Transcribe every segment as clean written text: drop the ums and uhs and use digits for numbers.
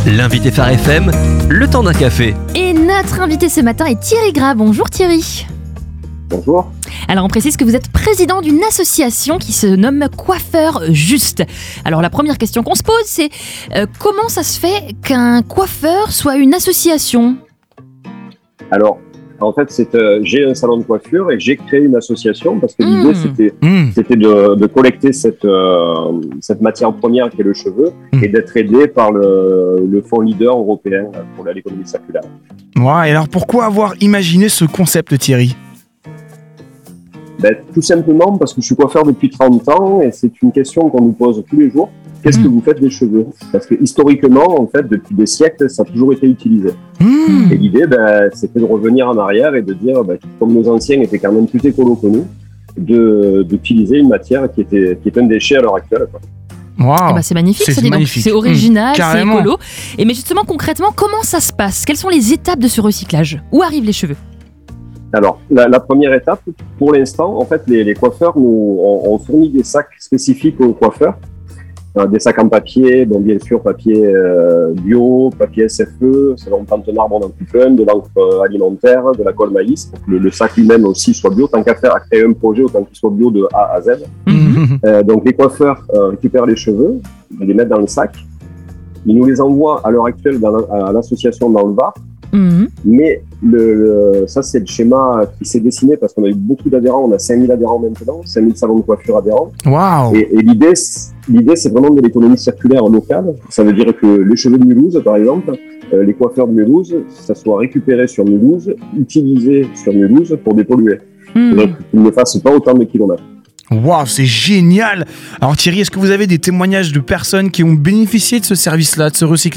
L'invité Phare FM, le temps d'un café. Et notre invité ce matin est Thierry Gras. Bonjour Thierry. Bonjour. Alors on précise que vous êtes président d'une association qui se nomme Coiffeurs Juste. Alors la première question qu'on se pose c'est comment ça se fait qu'un coiffeur soit une association ? Alors, en fait, j'ai un salon de coiffure et j'ai créé une association parce que l'idée, c'était de collecter cette matière première qui est le cheveu et d'être aidé par le fonds leader européen pour l'économie circulaire. Ouais, et alors pourquoi avoir imaginé ce concept, Thierry ? Tout simplement parce que je suis coiffeur depuis 30 ans et c'est une question qu'on nous pose tous les jours. Qu'est-ce que vous faites des cheveux ? Parce que historiquement, en fait, depuis des siècles, ça a toujours été utilisé. Et l'idée, c'était de revenir en arrière et de dire, comme nos anciens étaient quand même plus écolos que nous, d'utiliser une matière qui est un déchet à l'heure actuelle, quoi. Wow. C'est magnifique, c'est magnifique. C'est original, c'est Carrément. écolo. Et mais justement, concrètement, comment ça se passe ? Quelles sont les étapes de ce recyclage ? Où arrivent les cheveux ? Alors, la première étape, pour l'instant, en fait, les coiffeurs, on fournit des sacs spécifiques aux coiffeurs. Des sacs en papier, donc bien sûr papier bio, papier SFE, selon plante un arbre on en coupe un, de l'encre alimentaire, de la colle maïs, pour que le sac lui-même aussi soit bio, tant qu'à faire à créer un projet, autant qu'il soit bio de A à Z. Donc les coiffeurs récupèrent les cheveux, ils les mettent dans le sac, ils nous les envoient à l'heure actuelle à l'association dans le Var. Mais ça, c'est le schéma qui s'est dessiné parce qu'on a eu beaucoup d'adhérents. On a 5000 adhérents maintenant, 5000 salons de coiffure adhérents. Wow. Et l'idée, c'est vraiment de l'économie circulaire locale. Ça veut dire que les cheveux de Mulhouse, par exemple, les coiffeurs de Mulhouse, ça soit récupéré sur Mulhouse, utilisé sur Mulhouse pour dépolluer. Donc, qu'ils ne fassent pas autant de kilomètres. Wow, c'est génial. Alors Thierry, est-ce que vous avez des témoignages de personnes qui ont bénéficié de ce service-là, de ce recyclage ?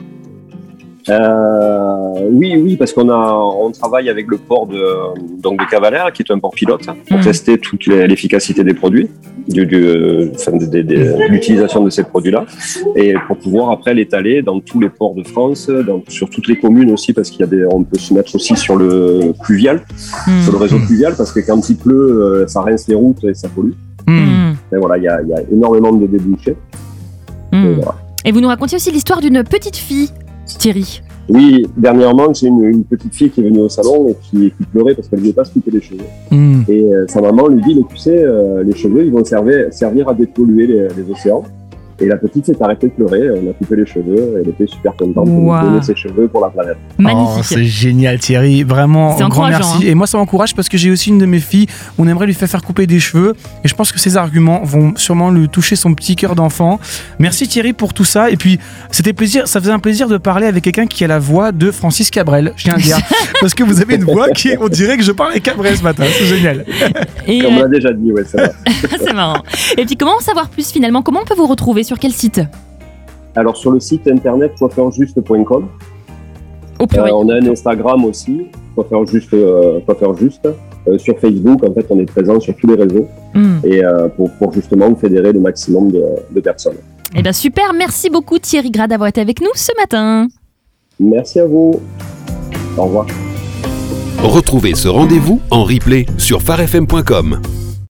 Oui, parce qu'on travaille avec le port de Cavalère, qui est un port pilote, pour tester toute l'efficacité des produits, de l'utilisation de ces produits-là, et pour pouvoir après l'étaler dans tous les ports de France, sur toutes les communes aussi, parce on peut se mettre aussi sur le pluvial, sur le réseau pluvial, parce que quand il pleut, ça rince les routes et ça pollue. Et voilà, il y a énormément de débouchés. Et vous nous racontiez aussi l'histoire d'une petite fille, Thierry. Oui, dernièrement, j'ai une petite fille qui est venue au salon et qui pleurait parce qu'elle ne voulait pas se couper les cheveux. Et sa maman lui dit, mais tu sais, les cheveux, ils vont servir à dépolluer les océans. Et la petite s'est arrêtée de pleurer, on a coupé les cheveux, elle était super contente de donner ses cheveux pour la planète. Magnifique. Oh, c'est génial Thierry, vraiment un grand merci. Et moi ça m'encourage parce que j'ai aussi une de mes filles, on aimerait lui faire couper des cheveux et je pense que ces arguments vont sûrement lui toucher son petit cœur d'enfant. Merci Thierry pour tout ça et puis ça faisait un plaisir de parler avec quelqu'un qui a la voix de Francis Cabrel, je tiens à dire, parce que vous avez une voix on dirait que je parle avec Cabrel ce matin, c'est génial. Et comme on l'a déjà dit, ouais, ça va. C'est marrant. Et puis comment en savoir plus finalement ? Comment on peut vous retrouver ? Sur quel site ? Alors sur le site internet coiffeurjuste.com. On a un Instagram aussi, coiffeur juste. Sur Facebook, en fait, on est présent sur tous les réseaux et pour justement fédérer le maximum de personnes. Eh bien super, merci beaucoup Thierry Gras d'avoir été avec nous ce matin. Merci à vous. Au revoir. Retrouvez ce rendez-vous en replay sur pharefm.com.